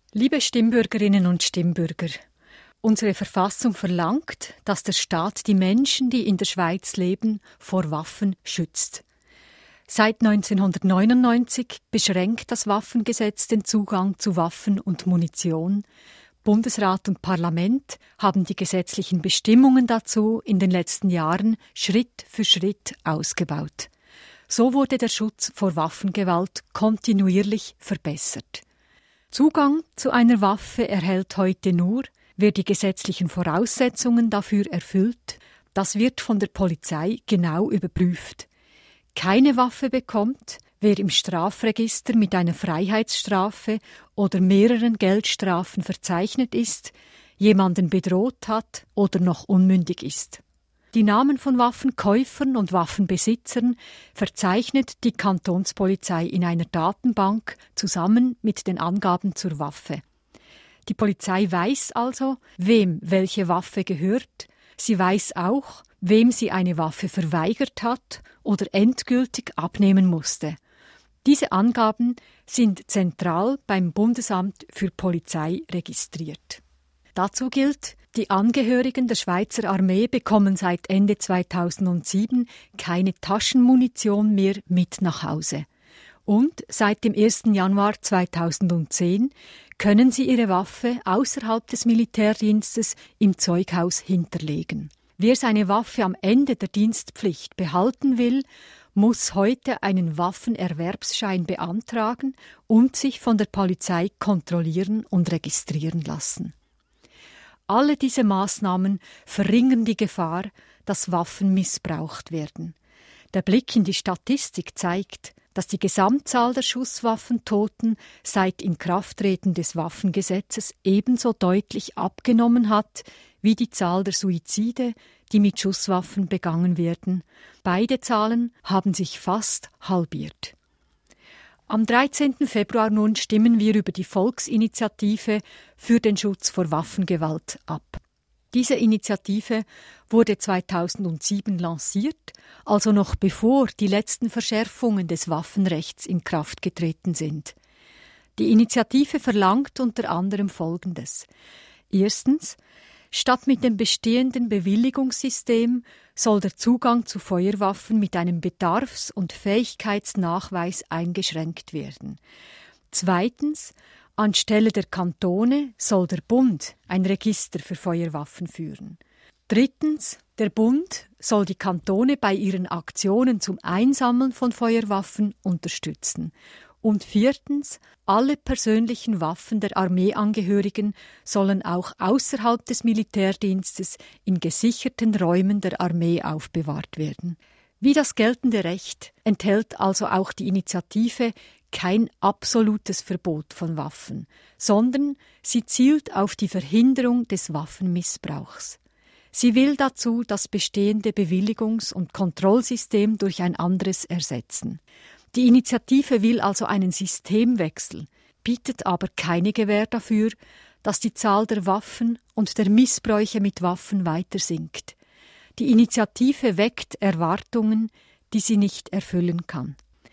Liebe Stimmbürgerinnen und Stimmbürger, unsere Verfassung verlangt, dass der Staat die Menschen, die in der Schweiz leben, vor Waffen schützt. Seit 1999 beschränkt das Waffengesetz den Zugang zu Waffen und Munition. Bundesrat und Parlament haben die gesetzlichen Bestimmungen dazu in den letzten Jahren Schritt für Schritt ausgebaut. So wurde der Schutz vor Waffengewalt kontinuierlich verbessert. Zugang zu einer Waffe erhält heute nur, wer die gesetzlichen Voraussetzungen dafür erfüllt. Das wird von der Polizei genau überprüft. Keine Waffe bekommt, wer im Strafregister mit einer Freiheitsstrafe oder mehreren Geldstrafen verzeichnet ist, jemanden bedroht hat oder noch unmündig ist. Die Namen von Waffenkäufern und Waffenbesitzern verzeichnet die Kantonspolizei in einer Datenbank zusammen mit den Angaben zur Waffe. Die Polizei weiß also, wem welche Waffe gehört. Sie weiß auch, wem sie eine Waffe verweigert hat oder endgültig abnehmen musste. Diese Angaben sind zentral beim Bundesamt für Polizei registriert. Dazu gilt, die Angehörigen der Schweizer Armee bekommen seit Ende 2007 keine Taschenmunition mehr mit nach Hause. Und seit dem 1. Januar 2010 können sie ihre Waffe außerhalb des Militärdienstes im Zeughaus hinterlegen. Wer seine Waffe am Ende der Dienstpflicht behalten will, muss heute einen Waffenerwerbsschein beantragen und sich von der Polizei kontrollieren und registrieren lassen. Alle diese Maßnahmen verringern die Gefahr, dass Waffen missbraucht werden. Der Blick in die Statistik zeigt, dass die Gesamtzahl der Schusswaffentoten seit Inkrafttreten des Waffengesetzes ebenso deutlich abgenommen hat wie die Zahl der Suizide, die mit Schusswaffen begangen werden. Beide Zahlen haben sich fast halbiert. Am 13. Februar nun stimmen wir über die Volksinitiative für den Schutz vor Waffengewalt ab. Diese Initiative wurde 2007 lanciert, also noch bevor die letzten Verschärfungen des Waffenrechts in Kraft getreten sind. Die Initiative verlangt unter anderem Folgendes. Erstens: Statt mit dem bestehenden Bewilligungssystem soll der Zugang zu Feuerwaffen mit einem Bedarfs- und Fähigkeitsnachweis eingeschränkt werden. Zweitens: Anstelle der Kantone soll der Bund ein Register für Feuerwaffen führen. Drittens: Der Bund soll die Kantone bei ihren Aktionen zum Einsammeln von Feuerwaffen unterstützen. Und viertens: Alle persönlichen Waffen der Armeeangehörigen sollen auch außerhalb des Militärdienstes in gesicherten Räumen der Armee aufbewahrt werden. Wie das geltende Recht enthält also auch die Initiative kein absolutes Verbot von Waffen, sondern sie zielt auf die Verhinderung des Waffenmissbrauchs. Sie will dazu das bestehende Bewilligungs- und Kontrollsystem durch ein anderes ersetzen. Die Initiative will also einen Systemwechsel, bietet aber keine Gewähr dafür, dass die Zahl der Waffen und der Missbräuche mit Waffen weiter sinkt. Die Initiative weckt Erwartungen, die sie nicht erfüllen kann.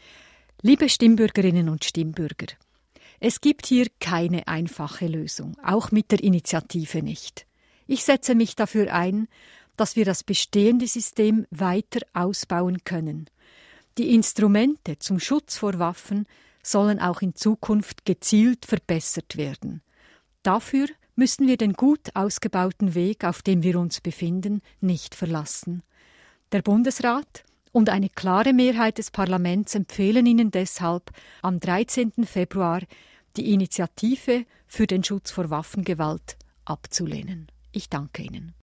Liebe Stimmbürgerinnen und Stimmbürger, es gibt hier keine einfache Lösung, auch mit der Initiative nicht. Ich setze mich dafür ein, dass wir das bestehende System weiter ausbauen können. Die Instrumente zum Schutz vor Waffen sollen auch in Zukunft gezielt verbessert werden. Dafür müssen wir den gut ausgebauten Weg, auf dem wir uns befinden, nicht verlassen. Der Bundesrat und eine klare Mehrheit des Parlaments empfehlen Ihnen deshalb, am 13. Februar die Initiative für den Schutz vor Waffengewalt abzulehnen. Ich danke Ihnen.